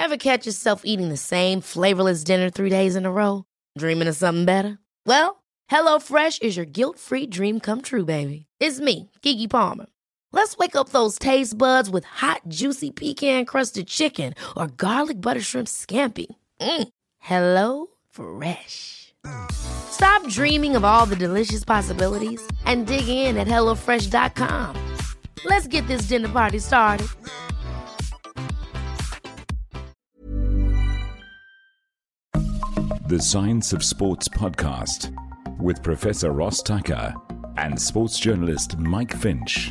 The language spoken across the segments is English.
Ever catch yourself eating the same flavorless dinner 3 days in a row? Dreaming of something better? Well, HelloFresh is your guilt-free dream come true, baby. It's me, Keke Palmer. Let's wake up those taste buds with hot, juicy pecan-crusted chicken or garlic butter shrimp scampi. Hello Fresh. Stop dreaming of all the delicious possibilities and dig in at HelloFresh.com. Let's get this dinner party started. The Science of Sports podcast with Professor Ross Tucker and sports journalist Mike Finch.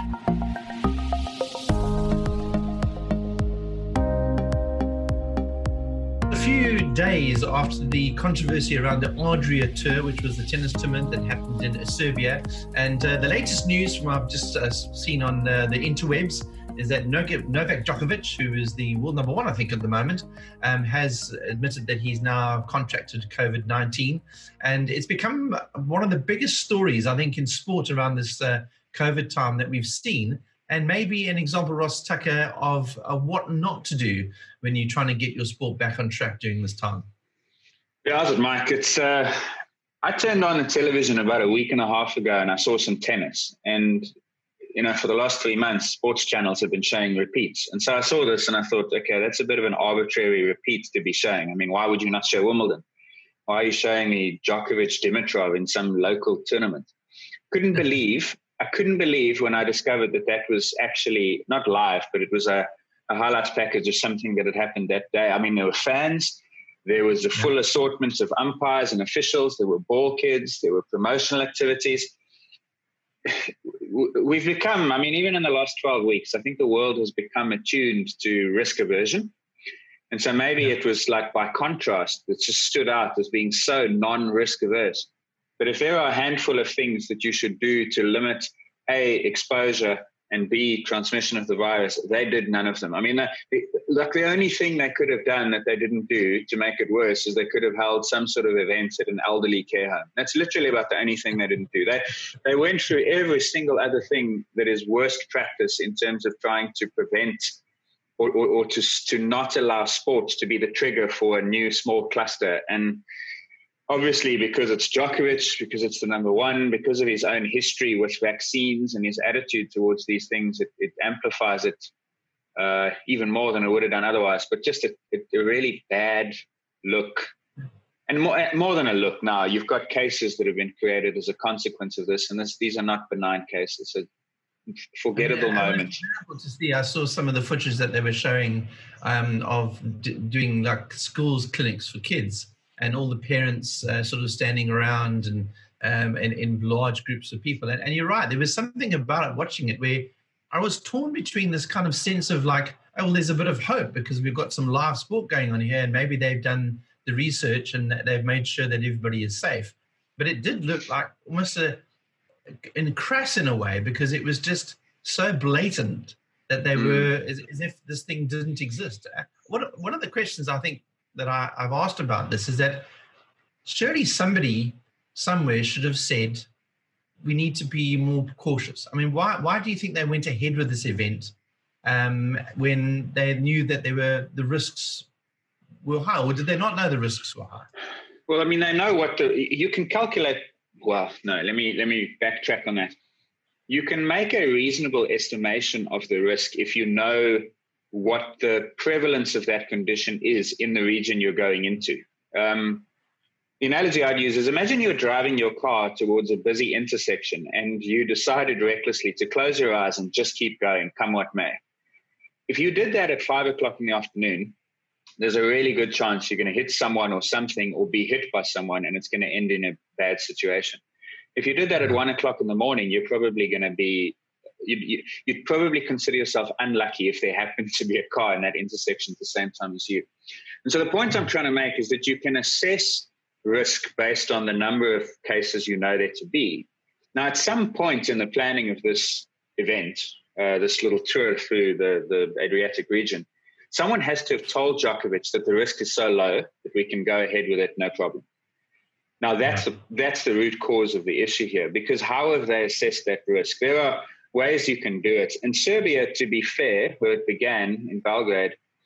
A few days after the controversy around the Adria Tour, which was the tennis tournament that happened in Serbia, and the latest news from I've just seen on the interwebs is that Novak Djokovic, who is the world number one, I think, at the moment, has admitted that he's now contracted COVID-19. And it's become one of the biggest stories, I think, in sport around this COVID time that we've seen. And maybe an example, Ross Tucker, of what not to do when you're trying to get your sport back on track during this time. Yeah, how's it, Mike? It's I turned on the television about a week and a half ago and I saw some tennis. And for the last 3 months, sports channels have been showing repeats. And so I saw this and I thought, okay, that's a bit of an arbitrary repeat to be showing. I mean, why would you not show Wimbledon? Why are you showing me Djokovic Dimitrov in some local tournament? I couldn't believe when I discovered that was actually not live, but it was a highlights package of something that had happened that day. I mean, there were fans, there was a full assortment of umpires and officials, there were ball kids, there were promotional activities. We've become, even in the last 12 weeks, I think the world has become attuned to risk aversion. And so maybe it was like by contrast, it just stood out as being so non-risk averse. But if there are a handful of things that you should do to limit A, exposure, and B, transmission of the virus, they did none of them. I mean, the only thing they could have done that they didn't do to make it worse is they could have held some sort of event at an elderly care home. That's literally about the only thing they didn't do. They went through every single other thing that is worst practice in terms of trying to prevent or to not allow sports to be the trigger for a new small cluster. And obviously, because it's Djokovic, because it's the number one, because of his own history with vaccines and his attitude towards these things, it amplifies it even more than it would have done otherwise. But just a really bad look. And more than a look now, you've got cases that have been created as a consequence of this. And these are not benign cases. So forgettable moment. I saw some of the footage that they were showing of doing like schools clinics for kids. And all the parents sort of standing around and in large groups of people. And you're right, there was something about it, watching it, where I was torn between this kind of sense of like, oh, well, there's a bit of hope because we've got some live sport going on here and maybe they've done the research and they've made sure that everybody is safe. But it did look like almost crass in a way because it was just so blatant that they were as if this thing didn't exist. One of the questions I think that I've asked about this is that surely somebody somewhere should have said we need to be more cautious. I mean, why do you think they went ahead with this event when they knew that the risks were high, or did they not know the risks were high? Well, I mean, they know you can calculate. Well, no, let me backtrack on that. You can make a reasonable estimation of the risk if you know what the prevalence of that condition is in the region you're going into. The analogy I'd use is imagine you're driving your car towards a busy intersection and you decided recklessly to close your eyes and just keep going, come what may. If you did that at 5 o'clock in the afternoon, there's a really good chance you're going to hit someone or something or be hit by someone and it's going to end in a bad situation. If you did that at 1 o'clock in the morning, you're probably going to be You'd probably consider yourself unlucky if there happened to be a car in that intersection at the same time as you. And so the point I'm trying to make is that you can assess risk based on the number of cases you know there to be. Now, at some point in the planning of this event, this little tour through the Adriatic region, someone has to have told Djokovic that the risk is so low that we can go ahead with it, no problem. Now, that's the root cause of the issue here, because how have they assessed that risk? There are ways you can do it. And Serbia, to be fair, where it began in Belgrade,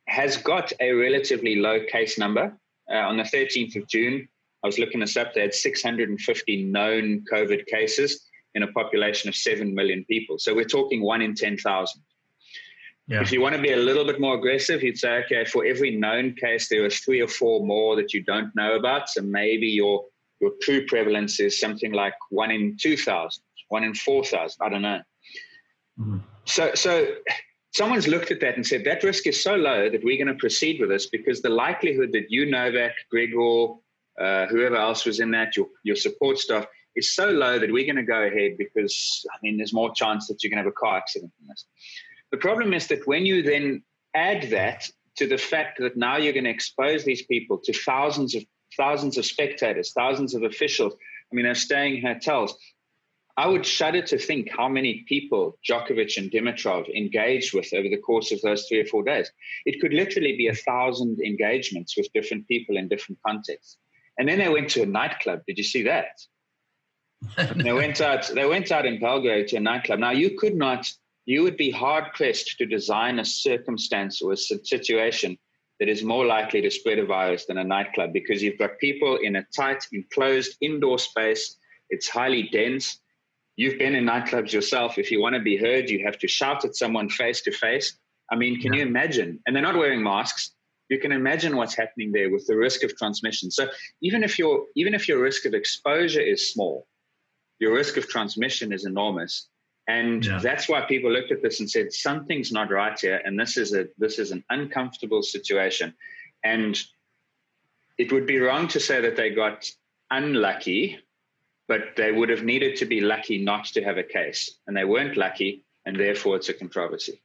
has got a relatively low case number. On the 13th of June, I was looking this up, they had 650 known COVID cases in a population of 7 million people. So we're talking 1 in 10,000. Yeah. If you want to be a little bit more aggressive, you'd say, okay, for every known case, there are 3 or 4 more that you don't know about. So maybe your true prevalence is something like 1 in 2,000, 1 in 4,000. I don't know. Mm-hmm. So someone's looked at that and said, that risk is so low that we're going to proceed with this because the likelihood that you, Novak, Gregor, whoever else was in that, your support staff, is so low that we're going to go ahead because, there's more chance that you're going to have a car accident in this. The problem is that when you then add that to the fact that now you're going to expose these people to thousands of spectators, thousands of officials, they're staying in hotels. I would shudder to think how many people Djokovic and Dimitrov engaged with over the course of those 3 or 4 days. It could literally be 1,000 engagements with different people in different contexts. And then they went to a nightclub. Did you see that? They went out in Belgrade to a nightclub. Now, you would be hard-pressed to design a circumstance or a situation that is more likely to spread a virus than a nightclub because you've got people in a tight, enclosed indoor space. It's highly dense. You've been in nightclubs yourself. If you want to be heard, you have to shout at someone face to face. Can you imagine? And they're not wearing masks. You can imagine what's happening there with the risk of transmission. So even if your risk of exposure is small, your risk of transmission is enormous. And that's why people looked at this and said, something's not right here. And this is an uncomfortable situation. And it would be wrong to say that they got unlucky, but they would have needed to be lucky not to have a case. And they weren't lucky, and therefore it's a controversy.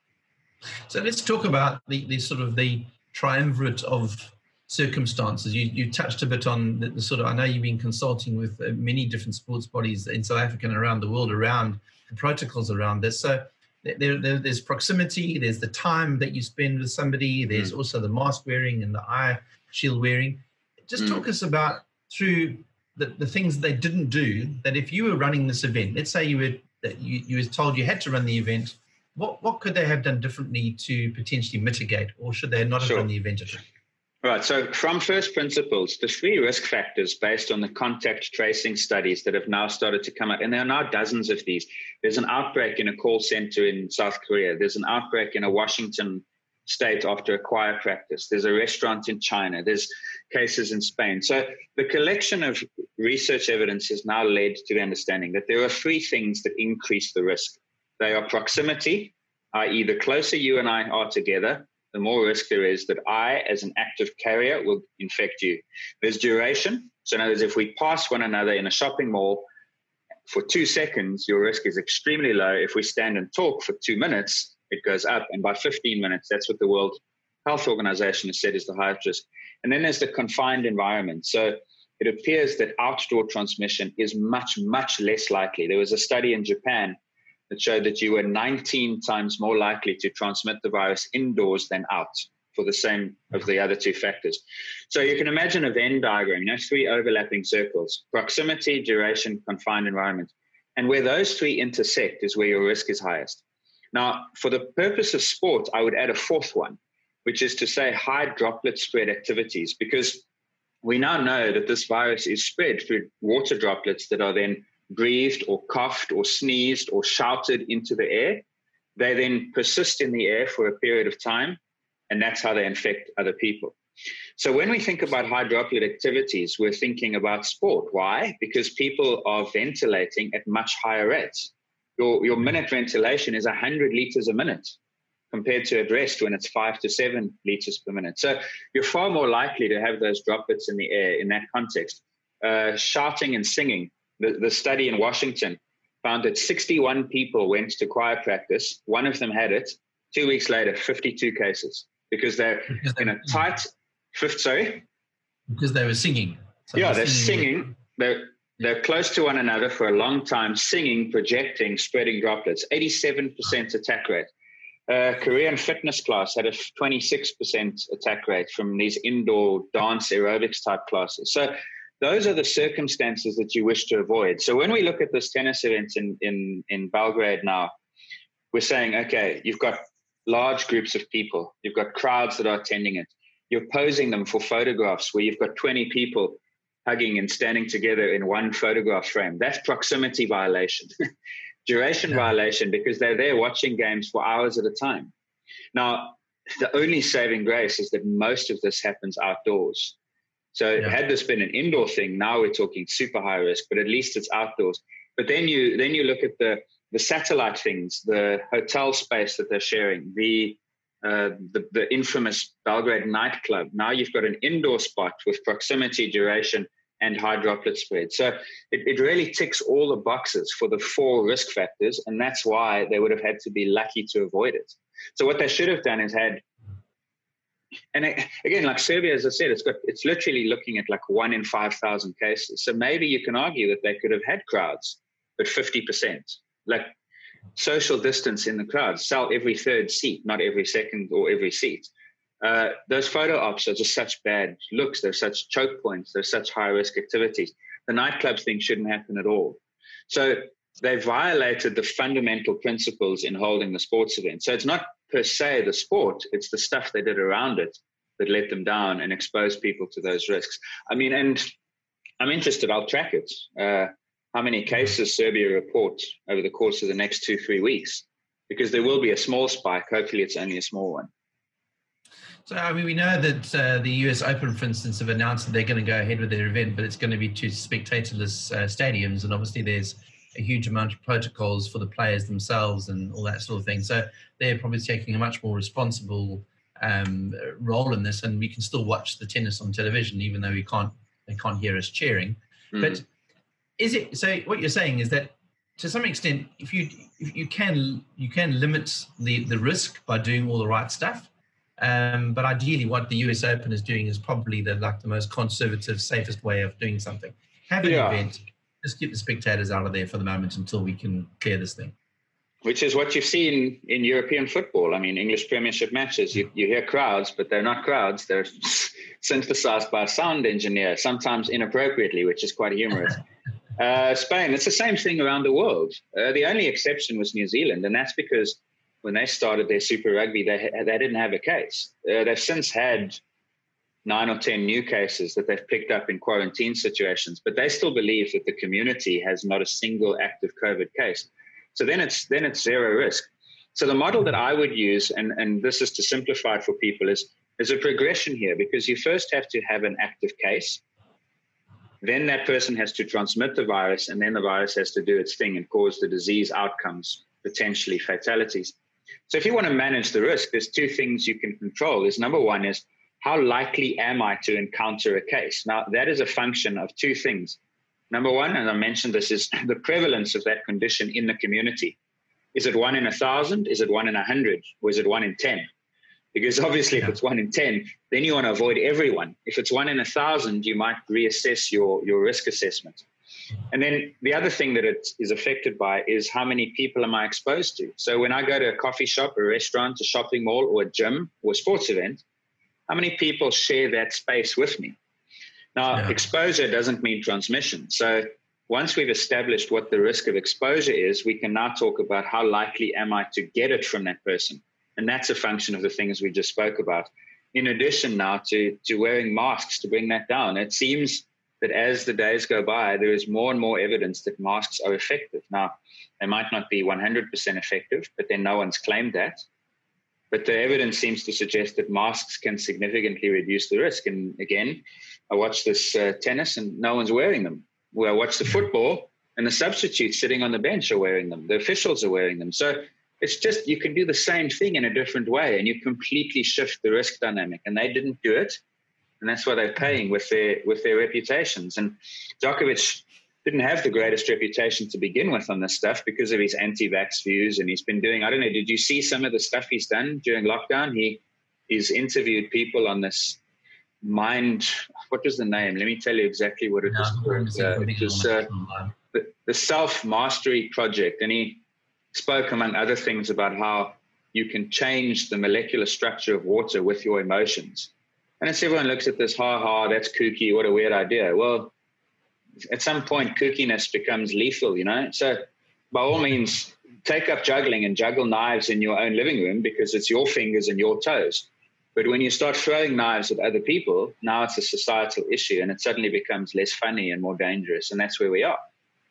So let's talk about the sort of the triumvirate of circumstances. You touched a bit on the sort of, I know you've been consulting with many different sports bodies in South Africa and around the world around the protocols around this. So there's proximity, there's the time that you spend with somebody, there's also the mask wearing and the eye shield wearing. Just talk us about through the things they didn't do, that if you were running this event, let's say you were told you had to run the event, what could they have done differently to potentially mitigate, or should they not have run the event at all? Right. So from first principles, the 3 risk factors based on the contact tracing studies that have now started to come out, and there are now dozens of these. There's an outbreak in a call center in South Korea. There's an outbreak in a Washington state after a choir practice. There's a restaurant in China. There's cases in Spain. So the collection of research evidence has now led to the understanding that there are 3 things that increase the risk. They are proximity, i.e. the closer you and I are together, the more risk there is that I, as an active carrier, will infect you. There's duration. So in other words, if we pass one another in a shopping mall for 2 seconds, your risk is extremely low. If we stand and talk for 2 minutes, it goes up. And by 15 minutes, that's what the World Health Organization has said is the highest risk. And then there's the confined environment. So it appears that outdoor transmission is much, much less likely. There was a study in Japan that showed that you were 19 times more likely to transmit the virus indoors than out for the same of the other 2 factors. So you can imagine a Venn diagram, 3 overlapping circles: proximity, duration, confined environment. And where those 3 intersect is where your risk is highest. Now, for the purpose of sport, I would add a 4th one, which is to say high droplet spread activities, because we now know that this virus is spread through water droplets that are then breathed or coughed or sneezed or shouted into the air. They then persist in the air for a period of time, and that's how they infect other people. So when we think about high droplet activities, we're thinking about sport. Why? Because people are ventilating at much higher rates. Your minute ventilation is 100 liters a minute compared to at rest when it's 5 to 7 liters per minute. So you're far more likely to have those droplets in the air in that context. Shouting and singing. The study in Washington found that 61 people went to choir practice. One of them had it. 2 weeks later, 52 cases, because they're in a tight sorry? Because they were singing. So they're singing. They're close to one another for a long time, singing, projecting, spreading droplets. 87% attack rate. Korean fitness class had a 26% attack rate from these indoor dance aerobics type classes. So those are the circumstances that you wish to avoid. So when we look at this tennis event in Belgrade now, we're saying, okay, you've got large groups of people. You've got crowds that are attending it. You're posing them for photographs where you've got 20 people hugging and standing together in one photograph frame. That's proximity violation. Duration violation, because they're there watching games for hours at a time. Now, the only saving grace is that most of this happens outdoors. So had this been an indoor thing, now we're talking super high risk, but at least it's outdoors. But then you look at the satellite things, the hotel space that they're sharing, the infamous Belgrade nightclub. Now you've got an indoor spot with proximity, duration, and high droplet spread. So it really ticks all the boxes for the 4 risk factors, and that's why they would have had to be lucky to avoid it. So what they should have done is again, like Serbia, as I said, it's literally looking at like 1 in 5,000 cases. So maybe you can argue that they could have had crowds, but 50%, like social distance in the crowd, sell every third seat, not every second or every seat. Those photo ops are just such bad looks. They're such choke points. They're such high risk activities. The nightclub thing shouldn't happen at all. So they violated the fundamental principles in holding the sports event. So it's not per se the sport, it's the stuff they did around it that let them down and exposed people to those risks. I mean, and I'm interested, I'll track it. How many cases Serbia reports over the course of the next 2-3 weeks, because there will be a small spike. Hopefully it's only a small one. So, I mean, we know that the US Open, for instance, have announced that they're going to go ahead with their event, but it's going to be 2 spectatorless stadiums. And obviously there's a huge amount of protocols for the players themselves and all that sort of thing. So they're probably taking a much more responsible role in this, and we can still watch the tennis on television, even though they can't hear us cheering. Mm. But is it, so what you're saying is that to some extent, if you can limit the risk by doing all the right stuff. But ideally what the US Open is doing is probably the most conservative, safest way of doing something. Have an event, just keep the spectators out of there for the moment until we can clear this thing. Which is what you've seen in European football. I mean, English Premiership matches, you hear crowds, but they're not crowds. They're synthesized by a sound engineer, sometimes inappropriately, which is quite humorous. Spain, it's the same thing around the world. The only exception was New Zealand, and that's because when they started their Super Rugby, they didn't have a case. They've since had 9 or 10 new cases that they've picked up in quarantine situations, but they still believe that the community has not a single active COVID case. So then it's zero risk. So the model that I would use, and this is to simplify it for people, is a progression here, because you first have to have an active case. Then that person has to transmit the virus, and then the virus has to do its thing and cause the disease outcomes, potentially fatalities. So if you want to manage the risk, there's 2 things you can control. Number one is, how likely am I to encounter a case? Now, that is a function of 2 things. Number one, and I mentioned this, is the prevalence of that condition in the community. Is it 1 in 1,000? Is it 1 in 100? Or is it 1 in 10? Because obviously if it's 1 in 10, then you want to avoid everyone. If it's 1 in 1,000, you might reassess your risk assessment. And then the other thing that it is affected by is how many people am I exposed to? So when I go to a coffee shop, a restaurant, a shopping mall, or a gym, or a sports event, how many people share that space with me? Now, exposure doesn't mean transmission. So once we've established what the risk of exposure is, we can now talk about how likely am I to get it from that person. And that's a function of the things we just spoke about. In addition now to wearing masks to bring that down, it seems that as the days go by, there is more and more evidence that masks are effective. Now, they might not be 100% effective, but then no one's claimed that. But the evidence seems to suggest that masks can significantly reduce the risk. And again, I watch this tennis and no one's wearing them. Well, I watch the football and the substitutes sitting on the bench are wearing them. The officials are wearing them. So it's just, you can do the same thing in a different way and you completely shift the risk dynamic. And they didn't do it. And that's why they're paying with their reputations. And Djokovic didn't have the greatest reputation to begin with on this stuff because of his anti-vax views. And he's been doing, I don't know, did you see some of the stuff he's done during lockdown? He's interviewed people on this what was the name? Let me tell you exactly what it was called. It was the Self-Mastery Project. And he spoke, among other things, about how you can change the molecular structure of water with your emotions. And as everyone looks at this, that's kooky, what a weird idea. Well, at some point, kookiness becomes lethal, you know? So by all means, take up juggling and juggle knives in your own living room because it's your fingers and your toes. But when you start throwing knives at other people, now it's a societal issue and it suddenly becomes less funny and more dangerous. And that's where we are.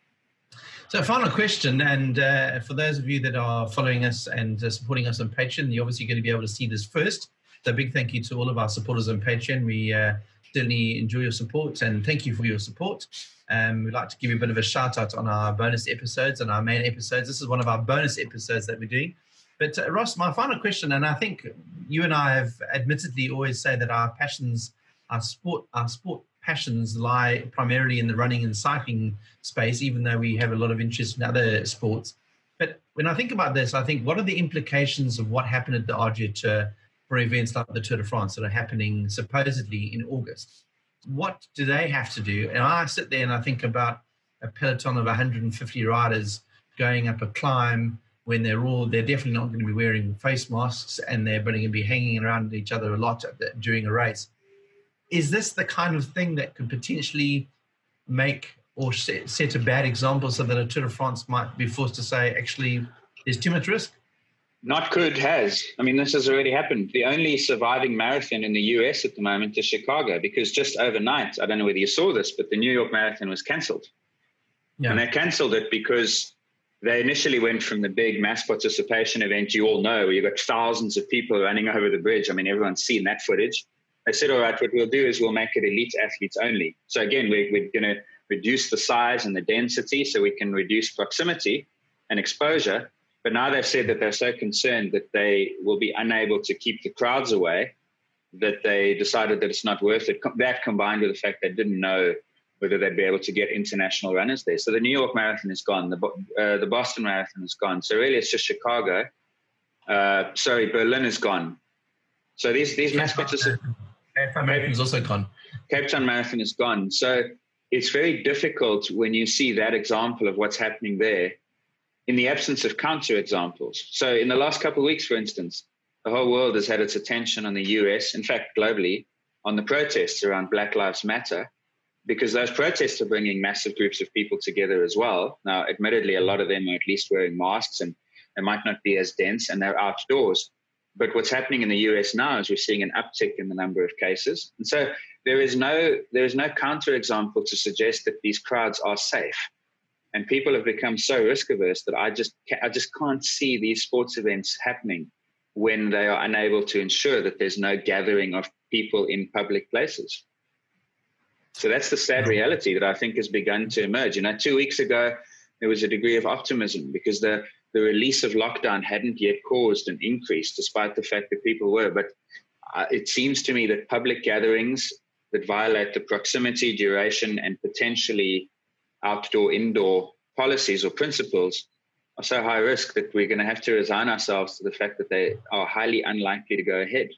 So final question, and for those of you that are following us and supporting us on Patreon, you're obviously going to be able to see this first. So a big thank you to all of our supporters on Patreon. We certainly enjoy your support and thank you for your support. We'd like to give you a bit of a shout out on our bonus episodes and our main episodes. This is one of our bonus episodes that we're doing. But Ross, my final question, and I think you and I have admittedly always say that our passions, our sport passions lie primarily in the running and cycling space, even though we have a lot of interest in other sports. But when I think about this, I think, what are the implications of what happened at the Argir Tour for events like the Tour de France that are happening supposedly in August? What do they have to do? And I sit there and I think about a peloton of 150 riders going up a climb when they're definitely not going to be wearing face masks and they're going to be hanging around each other a lot during a race. Is this the kind of thing that could potentially make or set a bad example so that a Tour de France might be forced to say, actually, there's too much risk? Not could, has. I mean, this has already happened. The only surviving marathon in the US at the moment is Chicago, because just overnight, I don't know whether you saw this, but the New York Marathon was cancelled. Yeah. And they cancelled it because they initially went from the big mass participation event, you all know, where you've got thousands of people running over the bridge. I mean, everyone's seen that footage. They said, all right, what we'll do is we'll make it elite athletes only. So again, we're going to reduce the size and the density so we can reduce proximity and exposure. But now they've said that they're so concerned that they will be unable to keep the crowds away that they decided that it's not worth it. That combined with the fact they didn't know whether they'd be able to get international runners there. So the New York Marathon is gone. The Boston Marathon is gone. So really it's just Chicago. Berlin is gone. So these mass participants... Cape Town Marathon is also gone. Cape Town Marathon is gone. So it's very difficult when you see that example of what's happening there in the absence of counter examples. So in the last couple of weeks, for instance, the whole world has had its attention on the US, in fact, globally, on the protests around Black Lives Matter, because those protests are bringing massive groups of people together as well. Now, admittedly, a lot of them are at least wearing masks and they might not be as dense and they're outdoors. But what's happening in the US now is we're seeing an uptick in the number of cases. And so there is no counterexample to suggest that these crowds are safe. And people have become so risk averse that I just can't see these sports events happening when they are unable to ensure that there's no gathering of people in public places. So that's the sad reality that I think has begun to emerge. 2 weeks ago, there was a degree of optimism because the release of lockdown hadn't yet caused an increase, despite the fact that people were. But it seems to me that public gatherings that violate the proximity, duration, and potentially outdoor-indoor policies or principles are so high risk that we're going to have to resign ourselves to the fact that they are highly unlikely to go ahead.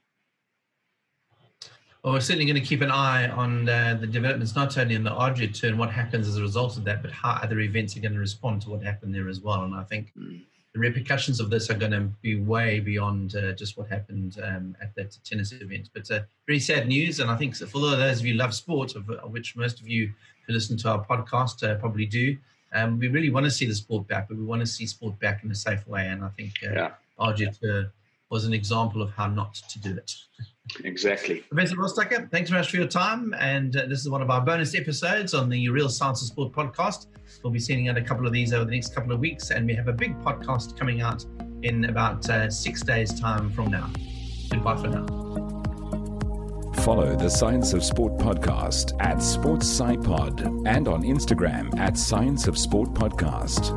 Well, we're certainly going to keep an eye on the developments, not only in the Argir Tour and what happens as a result of that, but how other events are going to respond to what happened there as well. And I think the repercussions of this are going to be way beyond just what happened at that tennis event. But very sad news. And I think for those of you who love sport, of which most of you who listen to our podcast probably do, we really want to see the sport back, but we want to see sport back in a safe way. And I think Argir Tour was an example of how not to do it. Exactly. Professor Ross Tucker, thanks very much for your time. And this is one of our bonus episodes on the Real Science of Sport podcast. We'll be sending out a couple of these over the next couple of weeks. And we have a big podcast coming out in about 6 days' time from now. Goodbye for now. Follow the Science of Sport podcast at SportsSciPod and on Instagram at Science of Sport Podcast.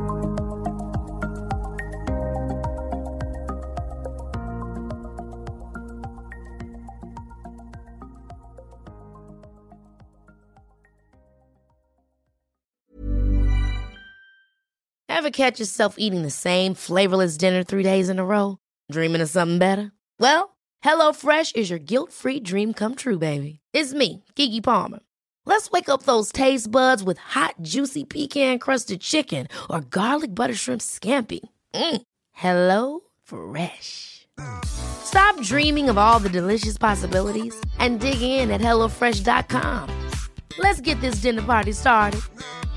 Ever catch yourself eating the same flavorless dinner 3 days in a row? Dreaming of something better? Well, HelloFresh is your guilt-free dream come true, baby. It's me, Keke Palmer. Let's wake up those taste buds with hot, juicy pecan-crusted chicken or garlic butter shrimp scampi. Hello Fresh. Stop dreaming of all the delicious possibilities and dig in at HelloFresh.com. Let's get this dinner party started.